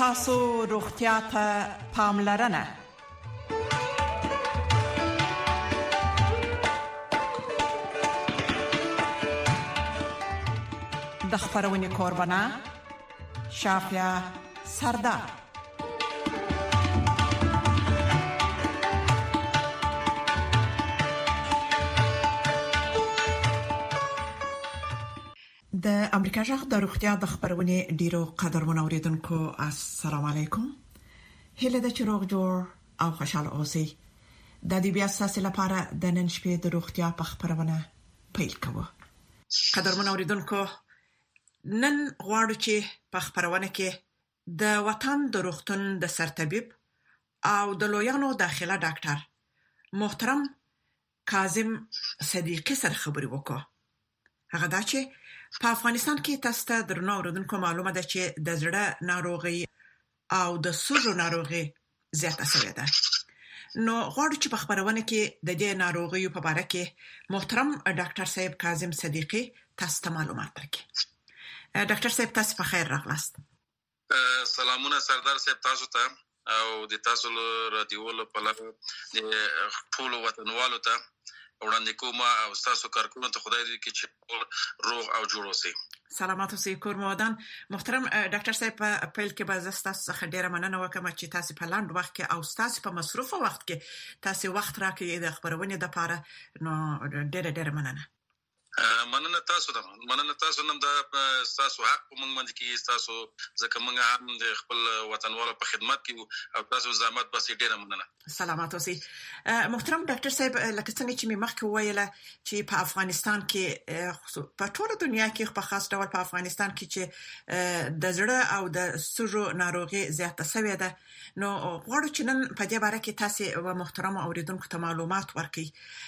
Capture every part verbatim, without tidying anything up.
ستاسو روغتیا ته پاملرنه. د خبرونې کوربانه شافیا سردار. د امریکا ژغ د روغتیا د خبرونې ډیرو قدرمن اوریدونکو السلام علیکم. هله د چروغ جوړ او خوشاله اوسئ. د دې بیا ساسه لپاره د نن شپې د روغتیا په خبرونه پیل کوو. قدرمن اوریدونکو، نن غواړو چې په خبرونه کې د وطن د روغتون د سرطبيب او د لویانو داخله ډاکټر محترم کاظم صدیقی سره خبرې وکړو. هغه دا چې په افغانستان کې تاسو ته درنو اوریدونکو معلومه ده چې د زړه ناروغي او د سږو ناروغي زیاته شوې ده. نو غواړو چې په خبرونه کې د دې ناروغیو په اړه کې محترم ډاکټر صاحب کاظم صدیقی تاسو ته معلومات درکړي. ډاکټر صاحب تاسو په خیر راغلاست. سلامونه سردار صاحب تاسو ته او د تاسو رادیو په لاره د ټول وطنوالو ته وړاندې کوم او تاسو کارکونو ته خدای دې کې چې روغ او جوړ اوسئ. سلامات اوسئ کور مودان. محترم ډاکټر صاحب په پیل کې به تاسو څخه ډیره مننه وکم چې تاسو په لاند وخت کې او تاسو په مصروف وخت کې تاسو وخت راکړئ د خبرونه د لپاره. نو ډیره ډیره مننه. مننه تاسو ته مننه تاسو نن د تاسو حق په موږ باندې کې تاسو ځکه موږ هم د خپل وطنوالو په خدمت کې او تاسو زحمت بس ډیره مننه. سلامات اوسئ. محترم ډاکټر صاحب، لکه څنګه چې مې مخکې وویله چې په افغانستان کې په ټول دنیا کې په خاص ډول په افغانستان کې چې د زړه او د سږو ناروغي زیاته شوې ده. نو غواړو چې نن په دې اړه کې تاسو او محترم اوریدونکو ته معلومات ورکړئ.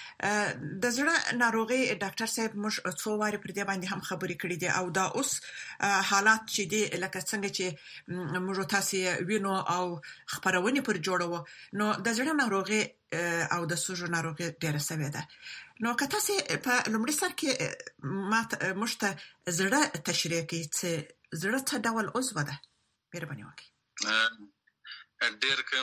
د زړه ناروغي ډاکټر صاحب موږ څو واره پر دې باندې هم خبرې کړې دي او دا اوس حالات چې دي لکه څنګه چې موږ تاسو وینو او خبرونه پر جوړو. نو د زړه ناروغي او د سږو ناروغي ډېره سوي ده. نو که تاسو په لومړي سر کې موږ ته زړه تشریح کړئ چې زړه څه ډول عضو ده. مهرباني وکړئ. ډېر ښه.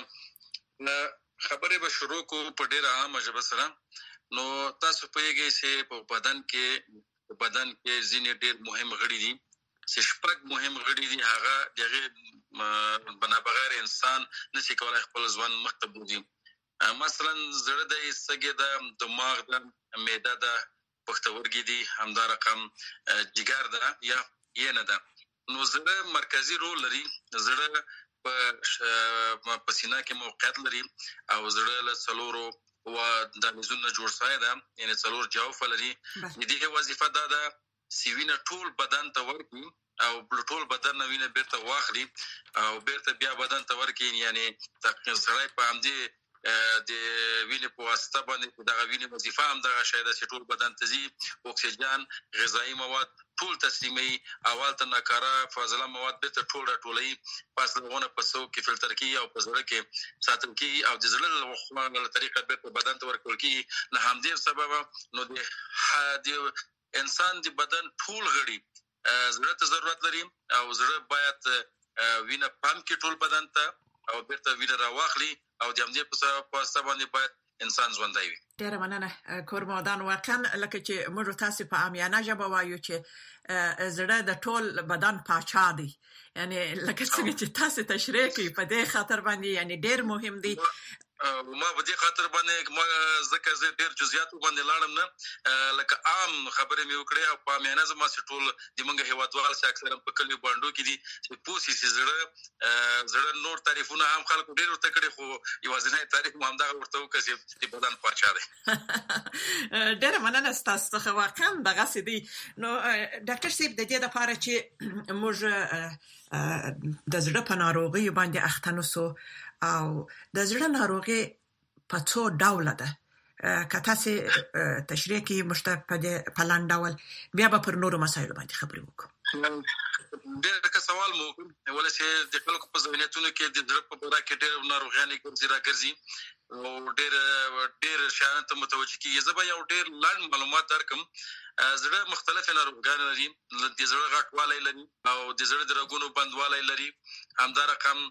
خبرې به شروع کوو په ډېر عامه ژبه سره. نو تاسو پوهیږئ چې په بدن کې بدن کې ځینې ډېر مهم غړي دي چې شپږ مهم غړي دي. هغه دغه بنا بغیر انسان نشي کولای خپل ځوان مخ ته بوځي. مثلا زړه د سږي د دماغ د معده د پښتورګي دي، همدا رقم جګر ده یا یې نه ده. نو زړه مرکزی رول لري. زړه په پسینه کې موقعیت لري او زړه له څلورو و د نزونه جوړ شوی ده، یعنی څلور جوف لري. د دې وظیفه دا ده چې وینه ټول بدن ته ورکړي او ټول بدن وینه بیرته واخلي او بیرته بیا بدن ته ورکړي. یعنی تقریبا سړی په همدې د وینې په واسطه باندې د وینې وظیفه هم دغه شی ده چې ټول بدن ته ځي، اکسیجن، غذایی مواد ټول تسلیمي، اول ته ناکاره فاضله مواد بیرته ټول راټولوي، پس دغه په سو کې فلټر کیږي او په زړه کې ساتل کیږي او د زړه له خوا له طریقه بیرته بدن ته ورکول کیږي. له همدې سبب نو د انسان د بدن ټول غړي زړه ته ضرورت لري او زړه باید وینه پمپ کې ټول بدن ته او بیرته وینه راواخلي او د همدې په واسطه باندې باید انسان ژوندی وي. ډیره مننه کور مودان. واقعا لکه چې موږ تاسو په عامیانه ژبه وایو چې زړه د ټول بدن پاچا دی. یعنی لکه څنګه چې تاسو تشریح کوي په دې خاطر باندې یعنی ډیر مهم دی. ما په دې خاطر باندې ما ځکه زه ډیر جزئیات باندې لاړم نه، لکه عام خبرې مې وکړې او په میانه زما چې ټول د موږ هیوادوال چې اکثرا په کلیو باندې کې دي چې پوسی چې زړه زړه نور تعریفونه هم خلکو ډیر ورته کړي، خو یوازینی تعریف هم دا ورته وکړي چې د بدن پاچا دی. ډیر مننه تاسو ته. واقعا دغه سدي. نو ډاکټر صاحب د دې لپاره چې موږ د زړه په ناروغي باندې اخته نوسو او د زړه ناروغي په څو ډول ده، که تاسو تشریح کې مشته په لاند ډول بیا به پر نورو مسایلو باندې خبرې وکړو. ډېر ښه سوال مو ولې چې د خلکو په ذهنیتونو کې د زړه په باره کې ډېر ناروغیانې ګرځي راګرځي او ډېر ډېر شیانو ته متوجه کېږي. زه به یو ډېر لنډ معلومات درکړم. زړه مختلفې ناروغیانې لري، د زړه غټوالی لري او د زړه د رګونو بندوالی لري. همدا رقم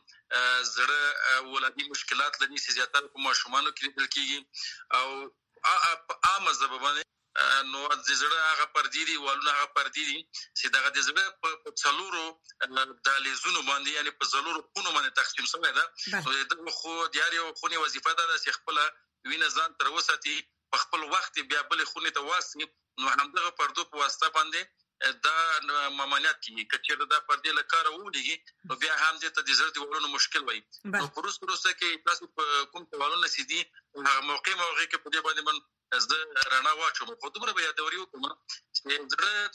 زړه ولادي مشکلات لري چې زیاتره په ماشومانو کې لیدل کېږي او په عامه ژبه باندې نو د زړه هغه پردې دي والونه هغه پردې دي چې دغه د زړه په څلورو دهلیزونو باندې یعنې په څلورو خونو باندې تقسیم شوی ده. نو دغه خو د هر یو خونې وظیفه ده چې خپله وینه ځان ته راوساتي، په خپل وخت بیا بلې خونې ته واستي. نو همدغه پردو په واسطه باندې دا ممانعت کېږي. که چېرته دا پردې له کاره وولېږي نو بیا هم دې ته د زړه د والونو مشکل وایي. نو په وروسته وروسته کې تاسو په کوم دیوالونه چې دي هغه موقع موقع کې په دې باندې من زه رڼا واچوم. خو دومره به یادوري وکړم چې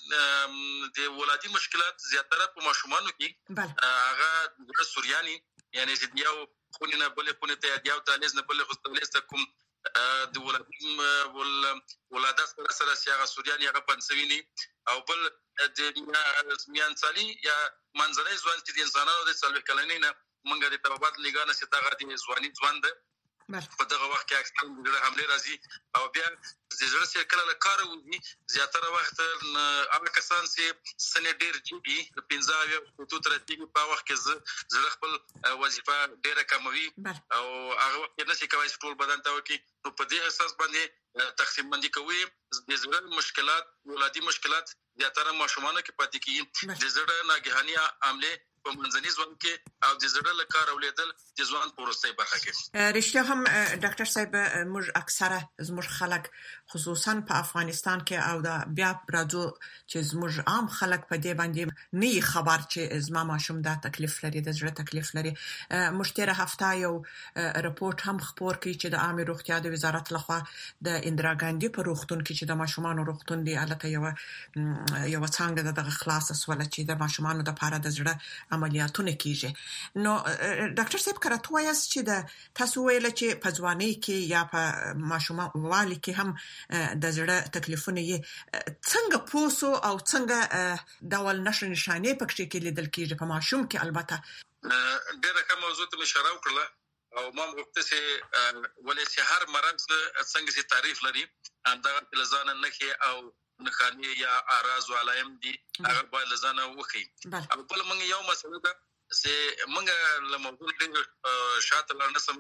زړه د ولادي مشکلات زیاتره په ماشومانو کې هغه زړه سوریاني یعنې چې د یو خونې نه بلې خونې ته یا د یو دهلیز نه بلې دهلیز ته کوم د ولادي ولادت سره سره چې هغه سوریاني هغه پنسویني او بل د میانسالي یا منځنی ځوان چې د انسانانو د څلوېښت کلنۍ نه موږ د طبابت لیګانه چې دغه د ځواني ځوان ده په دغه وخت کې اکثر د زړه حملې راځي او بیا د زړه چې کله له کاره وځي زیاتره وخت هغه کسان چې سنې ډېر جدي د پنځه اویا شپېتو ته رسېږي په وخت کې زړه خپل وظیفه ډېره کموي او هغه وخت کې نشي کولی چې ټول بدن ته وکړي. نو په دې اساس باندې تقسیم بندي کوي. د زړه مشکلات ولادي مشکلات زیاتره ماشومانو کې پاتې کېږي. د زړه ناګهاني حملې په منځني ځوان کې او د زړه له کاره ولیدل د ځوان په وروستۍ برخه کې. رښتیا هم ډاکټر صاحب موږ اکثره زموږ خلک خصوصا په افغانستان کې او دا بیا راځو چې زموږ عام خلک په دې باندې نه خبر چې زما ماشوم دا تکلیف لري، د زړه تکلیف لري. موږ تېره هفته یو رپورټ هم خپور کړی چې د عامه روغتیا د وزارت لخوا د اندرا ګاندي په روغتون کې چې د ماشومانو روغتون دی هلته یو یو څنګه دغه خلاصه سوله چې د ماشومانو لپاره د زړه عملیاتونه کیږي. نو ډاکټر صاحب کراته وایاست چې د تاسو ویل چې په ځوانۍ کې یا په ماشوموالي کې هم د زړه تکلیفونه یې څنګه پوسو او څنګه ډول نښې نښانې پکې کې لیدل کیږي په ماشوم کې. البته ډېره ښه موضوع ته اشاره وکړه او ما غوښته چې ولې چې هر مرض څنګه چې تعریف لري همدغه لزانه نښې او نښانې یا اعراض او علائم دي هغه باید لزانه وښیي. او بل موږ یو مسله ده چې موږ له موضوع ډېر شاته لاړ نه سم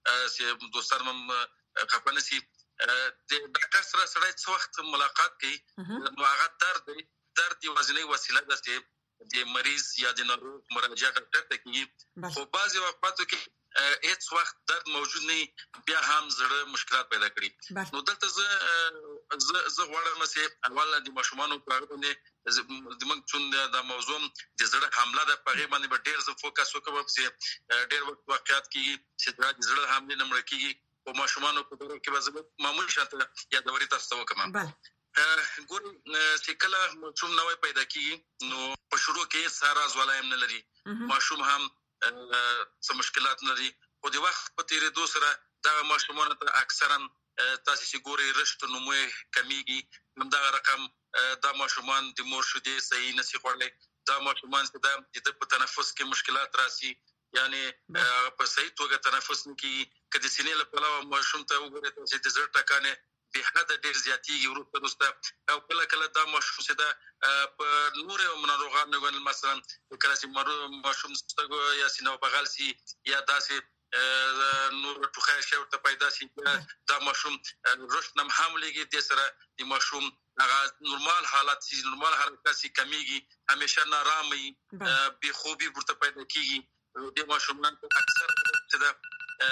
چې دوستان هم خفه نه شي. د ډاکټر سره سړی څه وخت ملاقات کوي نو هغه درد دی درد یوازینۍ وسیله ده چې د مریض یا د ناروغ مراجعه ډاکټر ته کېږي. خو بعضې وختو کې هیڅ وخت درد موجود نه بیا هم زړه مشکلات پیدا کړي. نو دلته زه زه غواړم چې اول د ماشومانو په اړه باندې زموږ چون دا موضوع د زړه حمله ده په هغې باندې به ډېر زه فوکس وکړم چې ډېر وخت واقعات کېږي چې د زړه حملې نه مړه کېږي. په ماشومانو په دورو کې به زه معمولي شانته یادوري تاسو ته وکړم. ګورئ چې کله ماشوم نوی پیدا کېږي نو په شروع کې هېڅ اعراض ولایم نه لري، ماشوم هم څه مشکلات نه لري. خو د وخت په تېرېدو سره دغه ماشومانو ته اکثرا تاسو چې ګورئ رشد نمو یې کمیږي. همدغه رقم دا ماشومان د مور شیدې صحیح نشي خوړلی، دا ماشومان چې د ده په تنفس کې مشکلات راسي یعنې په صحیح توګه تنفس نه کېږي. که د سینې له پلوه ماشوم ته وګورئ چې د زړه ټکانې بې حده ډېر زیاتېږي وروسته وروسته او کله کله دا ماشوم چې ده په نورو ناروغانو مثلا کله چې ماشوم سترګو یا سینه بغل سي یا داسې نور ټوخی شی ورته پیدا سي دا ماشوم رشد نه هم لږې دې سره د ماشوم هغه نورمال حالت سي نورمال حرکت سي کمیږي، همیشه نارامه وي، بې خوبي ورته پیدا کېږي. د ماشومان اکثر چې ده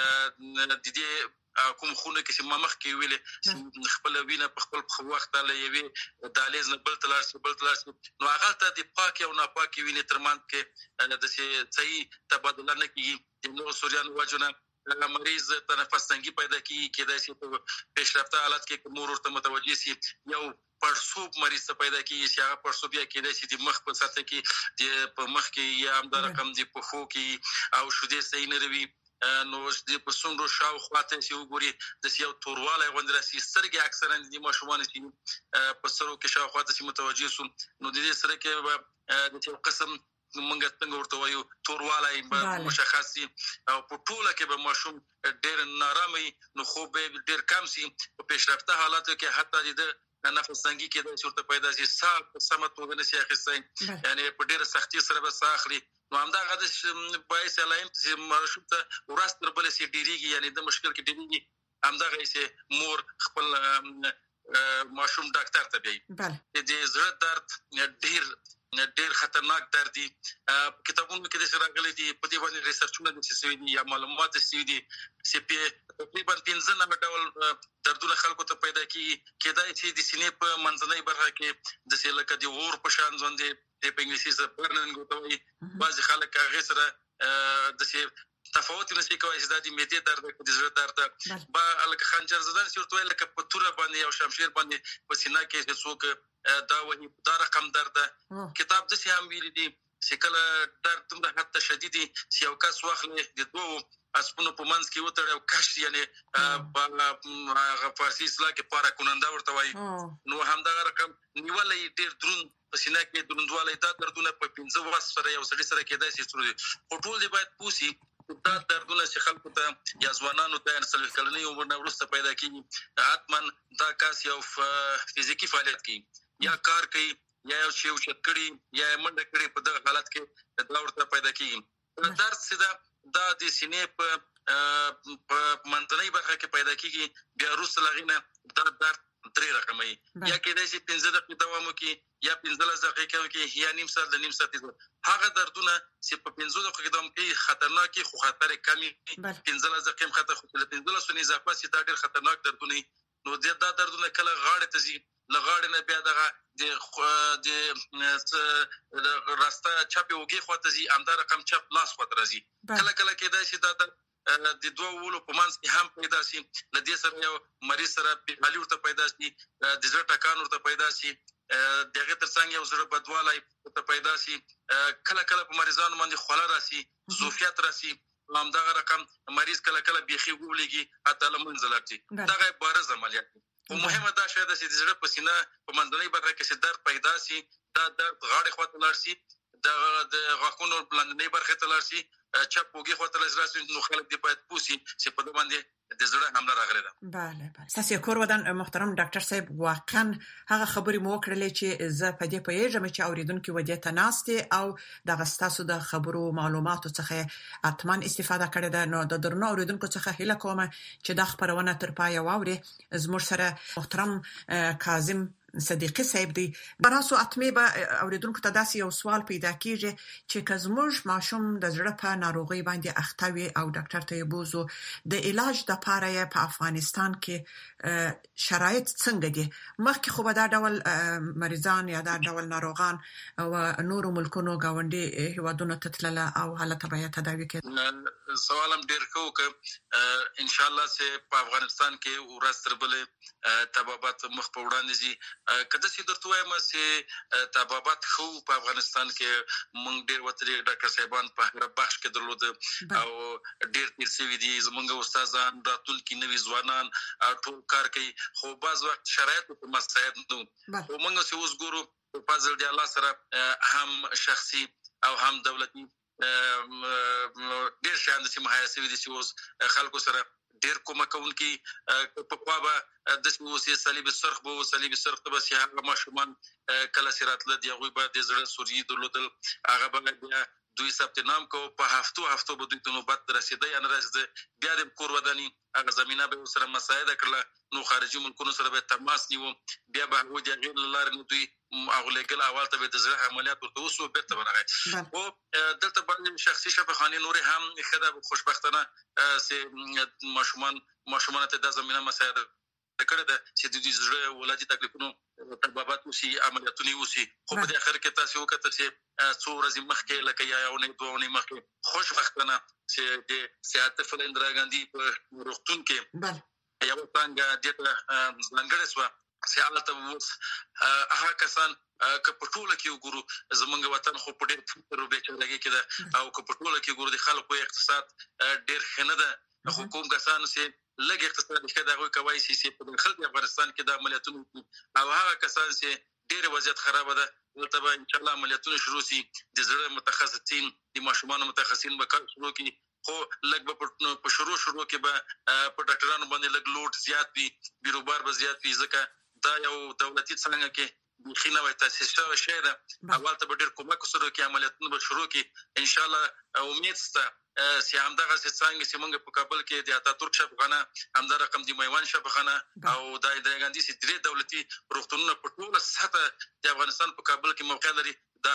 د دې کوم خونه کې چې ما مخکې ویلې خپله وینه په خپل وخت له یوې دهلیز نه بل ته لاړ شي بل ته لاړ شي نو هغه ته د پاکې او ناپاکې وینې تر منځ کې داسې صحیح تبادله نه کېږي. د نورو سوریانو وجو نه مریض تنفس تنګي پیدا کېږي، کېدای شي په پیشرفته حالت کې مور ورته متوجه شي یو پړسوب مریض ته پیدا کېږي چې هغه پړسوب یا کېدای شي د مخ په سطح کې د په مخ کې یا همدا رقم د پښو کې او شیدې صحیح نه روي نو د پسوندو شاو خواته سی وګوري د سیو تورواله غوندره سي سترګې اکثرا د ماشومان سي په سرو کې شاو خواته سي متوجي سو نو د دې سره کې د یو قسم منګه څنګه ورته وایو تورواله مشخصي او په ټوله کې به ماشوم ډېر نارامي نو خو به ډېر کم سي په پیشرفته حالاتو کې حتی د نفس تنګي کې د صورت پیدا شي ساه سمه توګه نشي اخیستای یعنی په ډېر سختي سره به ساه اخلي نو همدا غد باعث علایم چې ماشوم ته ورستر بل سي ډیریږي یعنی د مشکل کې ډیریږي همدا غي مور خپل ماشوم ډاکټر ته بي د زړه درد ډېر ډېر خطرناک درد دي کتابونو کې د شراغلي دي په دې باندې ریسرچونه د سوي دي یا معلومات سوي دي چې په تقریبا پنځه نه ډول دردونه خلکو ته پیدا کیږي کېدای چې د سینې په منځنۍ برخه کې د سیلکه د اور په شان ځوندې په انګلیسي سره برننګ وتوي بعض خلک هغه سره د سي تفاوت نشي کوي چې د معدې درد د زړه درد با الک خنجر زدن چې ورته لکه په توره باندې او شمشیر باندې په سینه کې څوک دا وایي دا رقم درد کتاب د سي هم ویل دي چې کله درد تم حتی شدیدي سیاوکاس واخلې د دوه اسپونو په منځ کې وتړ او کش یعنی په فارسی اصطلاح کې پارا کوننده ورته وایي نو همدا رقم نیولې ډېر درون په سینه کې دروندواله دا دردونه په پنځه واس سره یو سړي سره کېدای شي چې ټول دی باید پوسی دا دردونه چې خلکو ته یا ځوانانو ته انسل کلنۍ عمر نه ورسته پیدا کیږي حتمن دا کاس یو فزیکی فعالیت کوي یا کار کوي یا یو شی وشکړي یا منډه کړي په دغه حالت کې دا ورته پیدا کیږي درد سیده دا د سینې په منځنۍ برخه کې پیدا کیږي بیا وروسته لغینه دا درد درې رقمي یا کېدای شي پنځه دقیقې دوام وکړي یا پنځلس دقیقې وکړي یا نیم ساعت د نیم ساعت هغه دردونه چې په پنځه دقیقې دوام کوي خطرناکي خو خطر کمی پنځلس دقیقې خطر خو د پنځلس نه اضافه سي دا ډېر خطرناک دردونه نو دا دردونه کله غاړه ته زی لغاړه نه بیا دغه د د راسته چپی وګي خواته زی اندار رقم چپ لاس خواته راځي کله کله کېدای شي دا د دوه ولو په منځ کې هم پیدا شي لدې سره یو مریض سره په حالي ورته پیدا شي د زړه ټکان ورته پیدا شي دغه ترڅنګ یو زړه بدوالی ورته پیدا شي کله کله په مریضانو باندې خوله راسي زوفیت راسي همدغه رقم مریض کله کله بيخي وولېږي حتی لمنځ لاړي دغه بارز عملیات او مهمه دا شاید چې د زړه په سینه په منځنۍ برخه کې درد پیدا شي دا درد غاړه خواته لاړ شي د غاښونو بلندنۍ برخه ته لاړ شي چپ وګي خواته لزراسي نو خلک دی باید پوسی چې په باندې د زړه حمله راغلی ده. بله بله تاسو کور ودان محترم ډاکټر صاحب واقعا هغه خبرې مو وکړلې چې زه په دې پیژم چې اوریدونکو ودی ته ناستي او د غستاسو د خبرو معلوماتو څخه اتمن استفاده کړې ده نو د درنو اوریدونکو څخه هیله کوم چې د خبرونه تر پای واوري زموږ سره محترم کاظم صدیقی صاحب دی براسو اتمی به اوریدونکو ته داسې یو سوال پیدا کیږي چې کزموږ ماشوم د زړه په ناروغي باندې اخته وي او ډاکټر ته بوزو د علاج د لپاره په افغانستان کې شرایط څنګه دي مخکې خو به دا ډول مریضان یا دا ډول ناروغان او نورو ملکونو گاونډي هیوادونو ته تلل او حالت به تداوي کړي سوالم ډیر کو ک ان شاء الله سه په افغانستان کې ورستر بل تبابات مخ په وړاندې دي کله چې درته وایم چې تبابات خو په افغانستان کې مونږ ډیر وتري ډاکټر صاحبان په هر بخش کې درلود او ډیر تیر سوي دي زمونږ استادان راتل کې نوي ځوانان ټول کار کوي خو بعض وخت شرایط په مساعد نو مونږ چې اوس ګورو په فضل دی الله سره هم شخصي او هم دولتي ډیر شاند چې محاسبه دي چې اوس خلکو سره ډیر کومه کوونکی په پابه د سوسي صلیب سرخ بو صلیب سرخ ته بس هغه ماشومان کله سرات لدی هغه به د زړه سوري درلودل هغه به بیا دوی ثبت نام کو په هفتو هفتو به دوی ته نوبت رسیدي ان رسیدي بیا د کور ودانی هغه زمينه به سره مساعده کړل نو خارجي ملکونو سره به تماس نیو بیا به هغه د غیر لار نو دوی اغلګل اول ته د زړه عملیات ورته وسو بیرته ورغی او دلته باندې شخصي شفاخانه نور هم خدای خوشبختانه سه ماشومان ماشومان ته د زمينه مساعده کړه د چې د دې زړه ولادي تکلیفونو تبابات وسی عملیاتونه وسی خو په اخر کې تاسو وکړه چې څو ورځې مخکې لکه یا یو نه دوه نه مخکې خوشبختانه چې د سیاست فلندرا ګاندی په روغتون کې یو څنګه د ځانګړې سو سیالت ووس هغه کسان که په ټوله کې وګورو زمونږ وطن خو په ډېر فقر بیچارهګي کې ده او که په ټوله کې وګورو د خلکو اقتصاد ډېر ښه نه ده حکومت کسانو سي لږ اقتصاد کې دا غوي کوي سي په خلک افغانستان کې د عملیاتونو او هغه کسان سي ډېر وضعیت خراب ده ولته به ان شاء الله عملیاتونه شروع سي د زړه متخصصین د ماشومان متخصصین به کار شروع کړي خو لږ په شروع شروع کې به په ډاکټرانو باندې لږ لوډ زیات وي بیروبار به زیات وي ځکه دا یو دولتي څنګه کې خینه وای تاسیس شوی شی ده اول ته ډېر کومک سره کې عملیاتونه به شروع کړي ان شاء الله امید سته سي همدغه څنګه چې موږ په کابل کې د اتاتورک شفاخانه همدا رقم د میوان شفاخانه او د ایدرګاندي سي درې دولتي روغتونونه په ټوله سطح د افغانستان په کابل کې موقع لري دا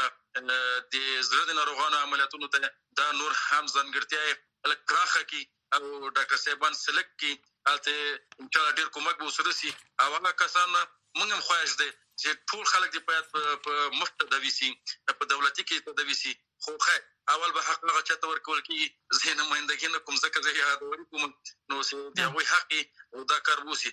د زړه د ناروغانو عملیاتونو ته دا نور هم ځانګړتیا الکراخه کې او ډاکټر صاحبان سلیکټ کې البته ان شاء الله ډېر کومک به وسره سي او هغه کسان موږ هم خواهش دي چې ټول خلک دې باید په مفت تداوي سي په دولتي کې تداوي سي خو خیر اول به حق هغه چاته ورکول کیږي زه نمائندګي نه کوم ځکه زه یادوري کوم نو چې دا وایي حق او دا کار وسی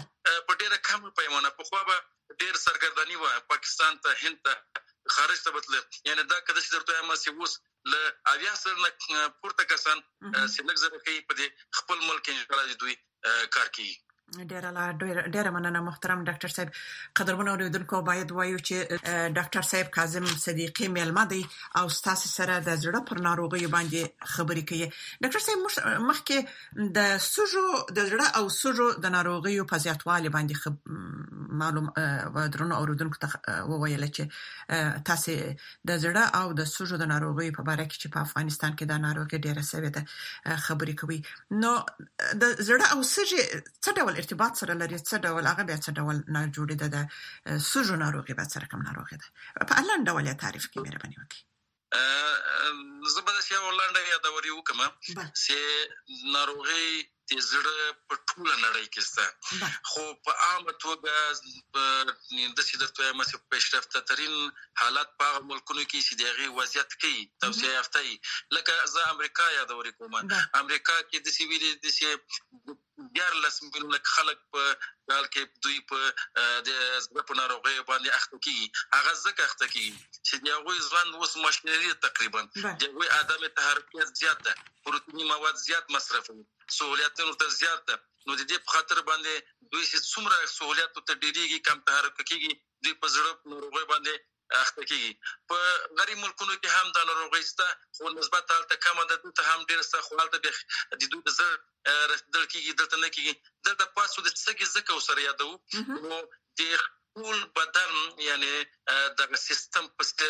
په ډیره کم پیمانه په خو به ډیر سرګردانی و پاکستان ته هند ته خارج ته بتل یعنی دا کده چې درته ما سی وس ل اویا سر نه پورته کسان سلګ زره کوي په خپل ملک ان شاء الله دوی کار کوي ډیر لا ډیر مننه محترم ډاکټر صاحب قدرمنو اوریدونکو باید وایو چې ډاکټر صاحب کاظم صدیقی میلمه دی او تاسو سره د زړه پر ناروغي باندې خبرې کوي ډاکټر صاحب مخکې د سوجو د زړه او سوجو د ناروغي په زیاتوالي باندې معلوم و درنو اوریدونکو ته وویل چې تاسو د زړه او د سوجو د ناروغي په اړه کې چې په افغانستان کې د ناروغي ډیره سوي ده خبرې کوي نو د زړه او سوجو څه ډول ارتباط سره لري څه ډول هغه بیا څه ډول نه جوړیده د سوجو ناروغي به سره کوم ناروغي ده په اعلان ډول تعریف کې مهرباني وکړئ زبردست یو ولنډه یادوري وکم چې ناروغي د زړه په ټوله نړۍ کې سته خو په عامه توګه د سیدرته مسه پیشرفته ترين حالات په ملکونو کې چې دغه وضعیت کوي توسعه یافته لکه ز امریکا یادوري کوم امریکا کې د سیویل د سی ډیر لسمونه خلک په حال کې دوی په د زړه په ناروغي باندې اخته کیږي هغه ځکه اخته کیږي چې دغه ځوان اوس ماشينري تقریبا دغه ادم تحرکات زیات ده پروتینی مواد زیات مصرفوي سہولیتونو ته زیات ده نو د دې په خاطر باندې دوی چې څومره سہولیت ته ډیریږي کم تحرک کیږي دوی په زړه ناروغي باندې اخته کیږي په غریب ملکونو کې هم د ناروغي سته خو نسبت حالت کم ده ته هم ډیر څه خو حالت د دوی د زړه رسدل کیږي دلته نه کیږي دلته پاسو د څګي زکه وسره یادو نو د ټول بدن یعنی د سیستم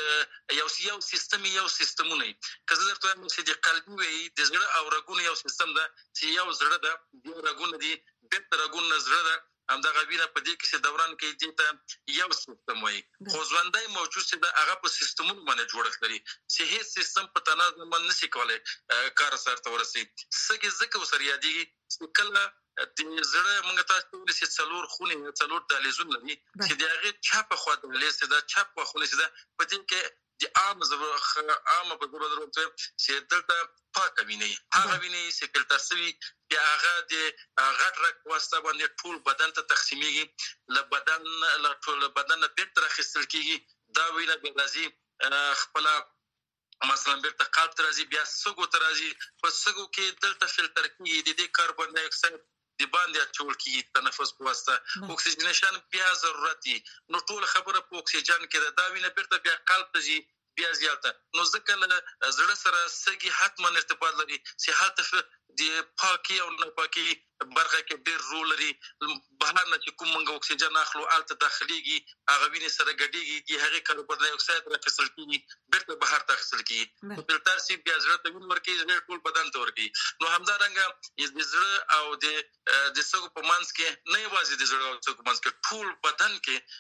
په یو یو سیستم یو سیستمونه کزه درته چې د قلبي وي د زړه او رګونو یو سیستم ده چې یو زړه ده د رګونو دي د رګونو زړه ده هم دا غوینه په دې کې چې دوران کې دې ته یو سیستم وي خو ژوندۍ موجود چې دا هغه په سیستمونو باندې جوړ کړي چې هیڅ سیستم په تناظم باندې نشي کولای کار سره ورسي سګي زکه وسره یادېږي کله د زړه موږ تاسو ته چې څلور خونې څلور دهلیزونه لري چې دغه چاپه خو د لیسته دا چاپه خونه چې دا په دې کې د عام زبر عام په زبر درته چې دلته پاک ویني هغه ویني چې فلټر سوي بیا هغه د غټ رک واسطه باندې ټول بدن ته تقسیمېږي له بدن له ټول بدن په تر خستل کېږي دا وینه به راځي خپل مثلا بیرته قلب ته راځي بیا سګو ته راځي په سګو کې دلته فلټر کېږي د دې کاربن ډای اکساید د باندې چول کی تنفس په واسطه اکسیجنیشن بیا ضرورت دي نو ټول خبره په اکسیجن کې دا وینه بیرته بیا قلب ته ځي بیا زیاته نو ځکه زړه سره سګي حتما ارتباط لري چې حالت د پاکي او نه پاکي برخه کې ډېر رول لري بهر نه چې کوم موږ اکسیجن اخلو الته داخليږي هغه وینې سره ګډيږي چې هغه کاربن ډای اکساید راکسل کیږي بیرته بهر ته خسل کیږي فلټر سی بیا زړه ته وین ورکی زړه ټول بدن ته ورکی نو همدارنګه د زړه او د د سګو په منځ کې نه یوازې د زړه او سګو منځ کې ټول بدن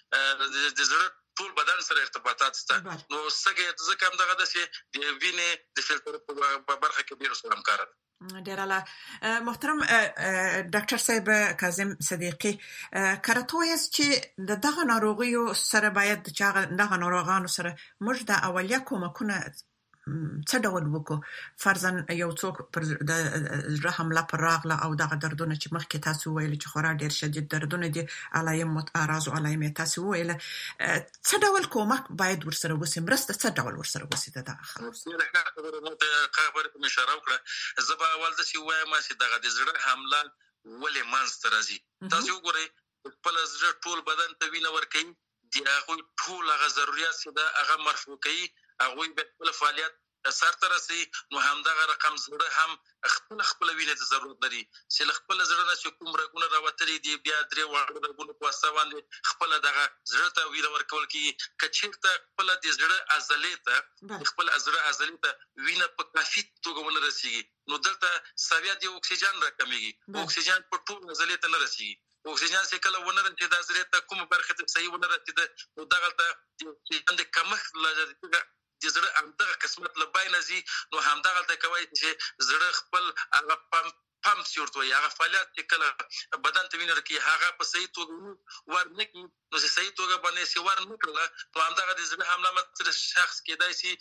کې د زړه ټول بدن سره ارتباطات شته نو سګي ځکه هم دغه د چې د وینې د فلټر په برخه کې ډیر سره همکار دي ډیراله محترم ډاکټر صاحب کاظم صدیقی کارتویس چې د دغه ناروغیو سره باید چې دغه ناروغانو سره موږ د اولیه کومکونه څه ډول وکړو فرضاً یو څوک پر د حمله پر راغله او دغه دردونه چې مخکې تاسو ویل چې خورا ډیر شدید دردونه دي علایم متعارض او علایم تاسو ویل څه ډول کومک باید ورسره وسی مرسته څه ډول ورسره وسی د دغه خبره خبره په اشاره وکړه زبا اول د سی وایم چې دغه د زړه حمله ولې منځ راځي تاسو وګورئ خپل زړه ټول بدن ته وینه ورکوي دی هغه ټول هغه ضرورت چې دا هغه مرفوع کوي هغه به خپل فعالیت سر ته رسي نو همدغه رقم زړه هم خپل خپل وینه ته ضرورت لري چې خپل زړه نه چې کوم رګونه راوتلي دي بیا درې واړه رګونه په واسطه باندې خپل دغه زړه ته وینه ورکول کی کچېرته خپل د زړه عضلې ته خپل زړه عضلې ته وینه په کافي توګه ونه رسیږي نو دلته سویا د اکسیجن راکمېږي اکسیجن په ټول عضلې ته نه رسیږي اکسیجن چې کله ونه رسیږي د عضلې ته کوم برخه ته صحیح ونه رسیږي نو دغه ته د کمښت لږه د زړه همدغه قسمت لبای نزي نو همدغه ته کوي چې زړه خپل هغه پم پم سیورتوي هغه فعالیت چې کله بدن ته وینر کې هغه په صحیح توګه ورنکي نو صحیح توګه باندې سی ورنکړه نو همدغه د زړه حمله متر شخص کېدای شي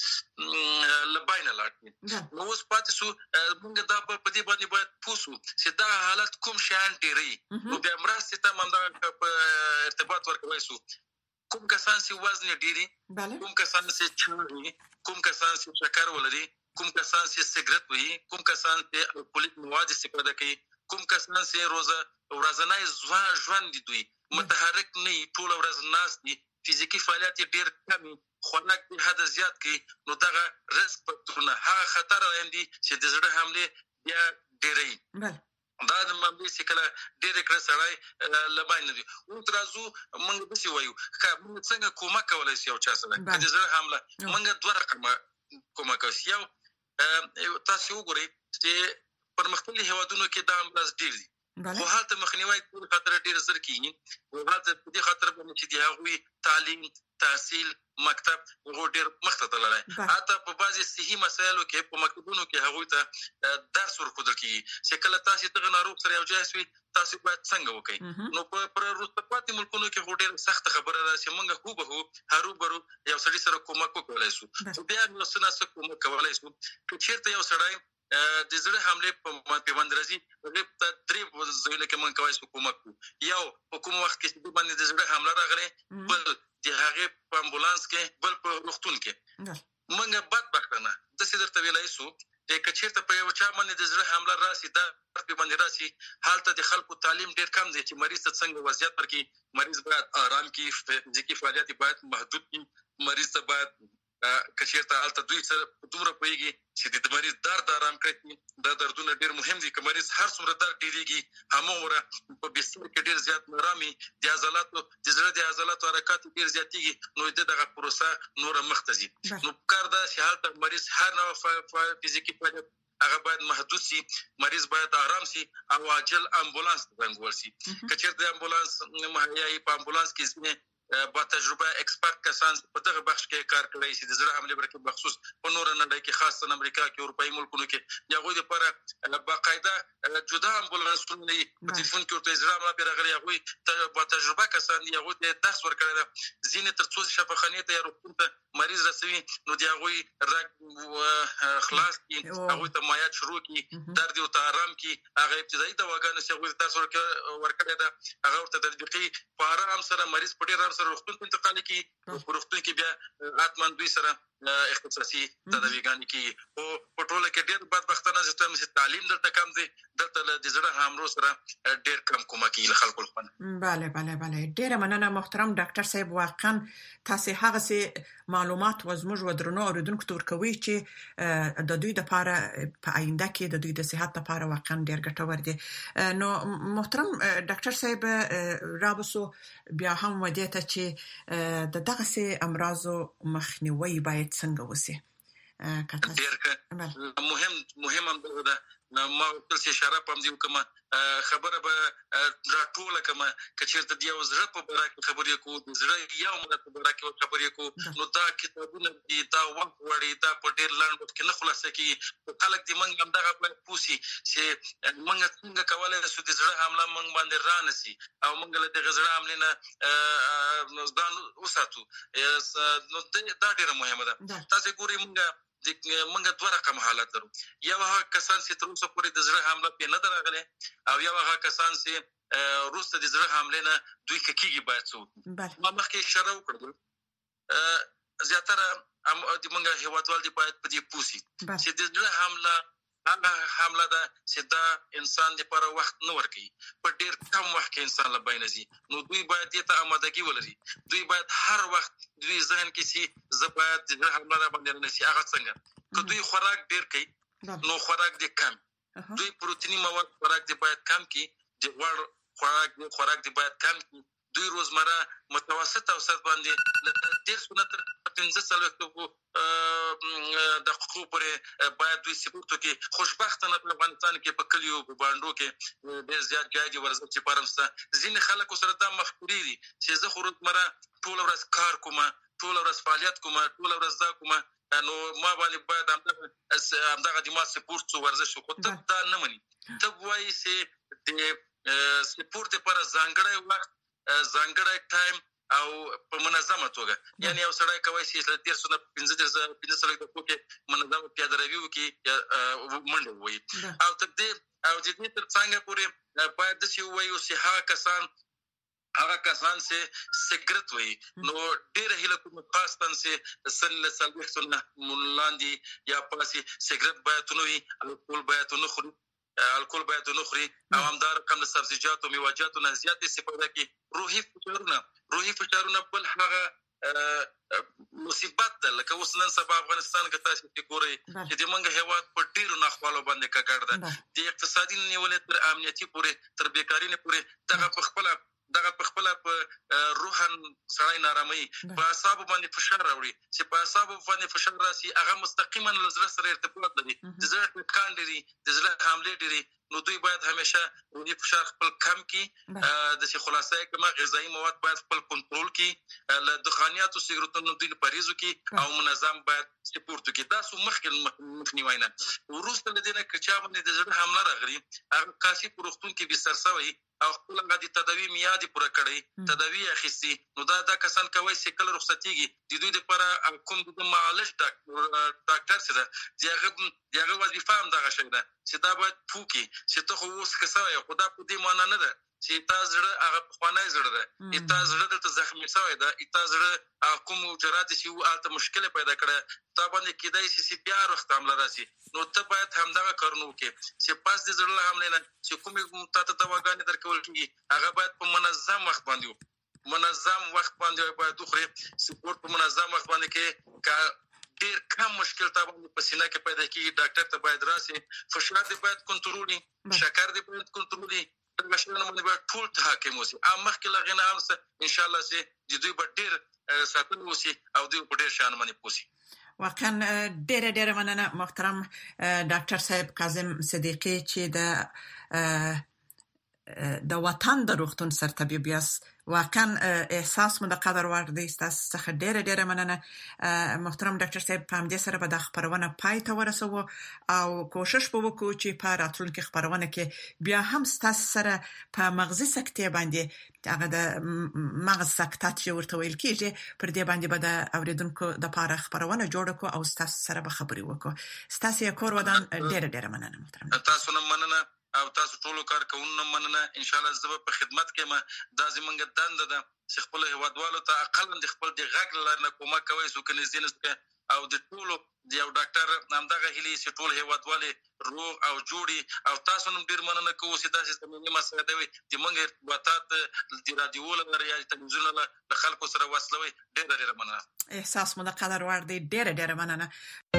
لبای نه لاټي نو اوس پاتې سو موږ دا په دې باندې باید پوسو چې دا حالت کوم شان ډیری نو بیا مرسته ته همدغه په ارتباط ورکوي سو کوم کسان چې وزن ډیری کوم کسان چې چاغي کوم کسان چې شکر ولري کوم کسان چې سیګریټ وي کوم کسان چې الکوهولیک مواد استفاده کوي کوم کسان چې روزه ورځنی ژوند دي دوی متحرک نه ټول ورځ ناس دي فزیکی فعالیت ډیر کمی خوراک په حد زیات کوي نو دغه ریسک فاکټورونه هغه خطر اندي چې د زړه حمله یا ډیری دا د مبلغ کله ډېر کړه سړی لبای نه دي او ترازو موږ به سی وایو موږ څنګه کومک کولای شو چا سره د زړه حمله موږ دوه رقمه کومک کوي یو تاسو وګورئ چې پرمختللي هیوادونو کې دا امراض ډېر دي خو حالت مخنیوي ټول خطر ډېر زر کیږي او حالت په دې خطر باندې چې دی هغه تعلیم تحصیل مکتب هغه ډېر مخته تللی حتی په بعضي صحي مسایلو کې په مکتبونو کې هغه ته درس ورکول کیږي چې کله تاسو دغه ناروغ سره یو ځای شئ تاسو باید څنګه وکړئ نو په پر وروسته پاتې ملکونو کې هغه ډېر سخت خبره ده چې موږ هو به هرو برو یو سړي سره کومک وکولای شو بیا نو څه نه کومک کولای شو چې چیرته یو سړی د زړه حمله په پیوند راځي هغه ته درې ځایونه کې مونږ کوي کومک یو په کوم وخت کې چې باندې د زړه حمله راغله بل د هغه په امبولانس کې بل په روغتون کې مونږ بدبختانه د سیدر طویلای سو چې کچېرته په یو چا باندې د زړه حمله راسي دا په باندې راسي حالت د خلکو تعلیم ډیر کم دي چې مریض ته څنګه وضعیت ورکړي مریض باید آرام کې فزیکی فعالیت باید محدود کړي مریض ته باید کچېرته حالت دوی سره دومره پويږي چې د مریض درد آرام کړي دا دردونه ډیر مهم دي چې مریض هر څومره درد ډیریږي هموره په بستر کې ډیر زیات نرامي د عضلاتو د زړه د عضلاتو حرکت ډیر زیاتېږي نو دغه پروسه نور مختزي نو کار دا چې حالت مریض هر نوع فزیکی فعالیت هغه باید محدود سي مریض باید آرام سي او عاجل امبولانس ته ځنګول سي کچېرته امبولانس مهیاي په امبولانس کې ځنه با تجربه ایکسپرت کسان په دغه بخش کې کار کوي چې د زړه حمله برکې بخصوص په نور نړۍ کې خاصه امریکا کې اروپאי ملکونو کې یغوی لپاره باقاعده جدا امبولانسونه په ټلیفون کې ورته زړه حمله پیراغلي یغوی با تجربه کسان یغوی د درس ورکړل زینه تر څو شفاخانه ته روغتون ته مریض رسوي نو دی یغوی رګ خلاص کی هغه ته مایات شروع کی درد او آرام کی هغه ابتدایي دواګانو چې هغه تاسو ورکړل دا هغه ورته تطبیقي په آرام سره مریض په ډیر روغتون ته انتقال کی روغتون کې بیا اتمن دوی سره اختصاصي تدابیرګانی کی او په ټوله کې ډیر بدبختانه چې تعلیم دلته کم دی دلته د زړه حمله سره ډیر کم کومکی له خلکو لپاره bale bale bale ډیر مننه محترم ډاکټر صاحب واقعا تاسو هغه سي معلومات وزموږ ودرنو اوریدونکو ته ورکوي چې د دوی لپاره په آینده کې د دوی د صحت لپاره واقعا ډیر ګټور دي نو محترم ډاکټر صاحب رابسو بیا هم ودی ته چې د دغه سي امراضو مخنیوي باید څنګه وسی ډیر مهم مهم هم ده ما ټول څه اشاره پم دی کوم خبره به راټوله کوم کچېرته دی او زړه په باره کې خبرې کو زړه یو مله په باره کې خبرې کو نو دا کتابونه دي دا وخت وړي دا په ډیر لاند وخت کې نه خلاصه کیږي خلک دې منګ هم دغه په پوسی چې منګ څنګه کولای شو د زړه حمله منګ باندې رانسي او منګ له دغه زړه حمله نه ځان وساتو نو دا ډیره مهمه ده تاسو ګورئ منګ موږ دوه رقم حالت لرو. یو هغه کسان چې تر اوسه پورې د زړه حمله پې نه درغله او یو هغه کسان چې روسته د زړه حمله نه دوی کېږي باید څو ما مخکې اشاره وکړه زیاتره ام د موږ هیوادوال دی باید په دې پوسی چې د زړه حمله هغه حمله ده چې دا انسان لپاره وخت نه ورکوي په ډیر کم وخت کې انسان له بینه ځي نو دوی باید دې ته آمادګي ولري. دوی باید هر وخت دوی ذهن کې چې زه باید د زړه حمله را باندې نه شي هغه څنګه که دوی خوراک ډیر کوي نو خوراک دې کم دوی پروتیني مواد خوراک دې باید کم کړي د غوړ خوراک خوراک دې باید کم کړي دوی روزمره متوسط اوسط باندې ډیر سنت پنځه څلوېښت د حقوقو پورې باید دوی سپورت وکړي. خوشبختانه په افغانستان کې په کلیو په باندو کې ډېر زیات ګاډي ورزش چې پرمسته ځینې خلک سره دا مفکورې دي چې زه خو روزمره ټوله ورځ کار کوم ټوله ورځ فعالیت کوم ټوله ورځ دا کوم نو ما باندې باید همدغه همدغه د ما سپورت څو ورزش وکړو. ته دا نه مني ته وایي چې د سپورت لپاره ځانګړی وخت ځانګړی ټایم او په منظمه توګه یعنی یو سړی کوي چې ډېر څه پنځه دېرش پنځه څلوېښت دقیقو کې منظمه پیاده روي وکړي منډه ووایي او تر دې او د دې تر څنګ پورې باید داسې ووایو چې هغه کسان هغه کسان چې سګرټ وایي نو ډېره هیله کوم خاصتاً چې سن له څلوېښتو نه لاندې یا پاسې سګرټ باید ونه وي الکول باید ونه خوري الکول باید ونه خوري او همدا رقم د سبزیجاتو او میوه‌جاتو نه زیات استفاده کوي. روحي فشارونه روحي فشارونه بل هغه مصیبت ده لکه اوس نن سبا افغانستان کې تاسو چې ګورئ چې د منګ هیواد په ډیرو ناخوالو باندې ککړ ده د اقتصادي نیولې تر امنیتي پورې تر بیکاری نه پورې دغه په خپل دغه په خپل په روحن سړی نارامي په اعصاب باندې فشار راوړي چې په اعصاب باندې فشار راسي هغه مستقیما له زړه سره ارتباط لري د زړه ټکان لري د زړه حمله لري نو دوی باید همیشه روحي فشار خپل کم کړي د شي خلاصې کما غذایی مواد باید خپل کنټرول کړي له دخانیاتو سیګریټونو دوی پریزو کړي او منظم باید سپورت کړي دا سو مخکې مخنیوي نه ورسته لدینه کچا باندې د زړه حمله راغلي هغه کافي پروختون کې بستر سوی او خپل غدي تداوی میادي پوره کړی تداوی اخیستي نو دا دا کسان کوي چې کله رخصتيږي د دوی لپاره کوم د معالج ډاکټر سره دیغه دیغه وظیفه هم دغه شي ده چې دا باید پوکي چې ته خو اوس کسای خدا په دې معنی نه ده چې تاسو زړه هغه خوانای زړه ده تاسو زړه د زخمي شوی ده تاسو زړه کوم جرات چې و الته مشکل پیدا کړه تا باندې کېدای شي چې بیا وخت حمله راشي نو ته باید همدغه کارونه وکړې چې پاس د زړه حمله نه چې کومه تاسو ته واګانې درکول کیږي هغه باید په منظم وخت باندې منظم وخت باندې باید خو سپورت په منظم وخت باندې کې کا ډیر کم مشکل تا باندې په سینه کې پیدا کیږي ډاکټر ته باید راسي فشار دې باید کنټرولي شکر دې باید کنټرولي مشرانو باندې باید ټول تحکم وسی ام مخکې لغنه اوسه ان شاء الله چې د دوی په ډیر ساتل وسی او دوی په ډیر شان باندې پوسی. واقعا ډېر ډېر مننه محترم ډاکټر صاحب کاظم صدیقی چې د د وطن د روغتون سرطبيب یاست واقعا احساس مو د قدر وړ دی تاسو څخه ډېر ډېر مننه محترم ډاکټر صاحب په همدې سره به د خبرونه پای ته ورسوو او کوشش به وکړو چې په راتلونکي خبرونه کې بیا هم تاسو سره په مغزي سکتې باندې هغه د مغز سکتات چې ورته ویل کېږي پر دې باندې به د اوریدونکو د پاره خبرونه جوړ کړو او تاسو سره به خبرې وکړو. تاسو یې کور ودان ډېر ډېر مننه محترم. تاسو نه مننه او تاسو ټول کار کوونکو مننه ان شاء الله زه په خدمت کې ما د زمونږ دنده ده چې خپل هیوادوالو ته اقل د خپل د غږ لرنه کومه کوي سو کني زینسته او د ټولو د یو ډاکټر نامدغه هلي چې ټول هیوادوالي روغ او جوړي او تاسو نن ډیر مننه کوم چې تاسو زموږه مسله دی د منګ ارتباطات د رادیو لپاره یا تلویزیون له خلکو سره وصلوي ډیر ډیر مننه. احساس مو د قدر وړ دی ډیر ډیر مننه.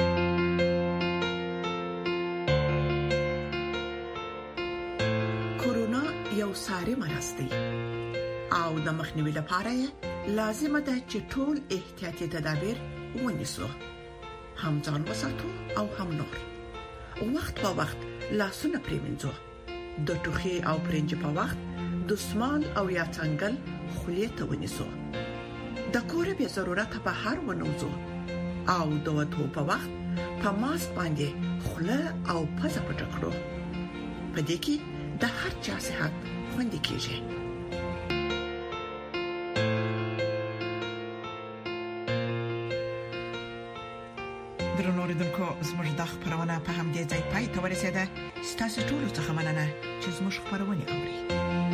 یو ساري مرض دی او د مخنیوي لپاره لازم ده چې ټول احتیاطي تدابیر ونیسو هم ځان وساتو او هم نور وخت په وخت لاسونه پریمنځو د ټوخي او پرنج په وخت دسمال او یا څنګل خولې ته ونیسو د کور به ضرورت په هر ونوزو او د وټو په وخت په ماسک باندې خوله او پزه پټ کړو په دې کې د هر چا صحت خوندي کیږي. درنو اوریدونکو زموږ د خبرونه په هم دې ځای پای ته ورسیده. ستاسو ټول څه مننه چې زموږ خبرونه اوري.